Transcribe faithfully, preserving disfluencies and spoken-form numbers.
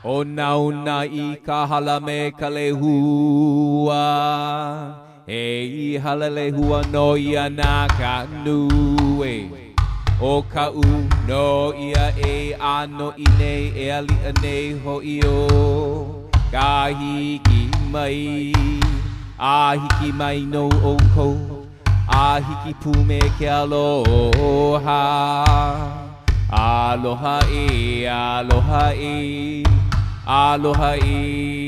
O nauna I ka hala me ka lehua. E I hala lehua no ia na ka nue. O ka u no ia e ano I nei e ali a nei ho I o. Ka hiki mai. A hiki mai no o kou. A hiki pume ke aloha. Aloha e, aloha e, aloha e.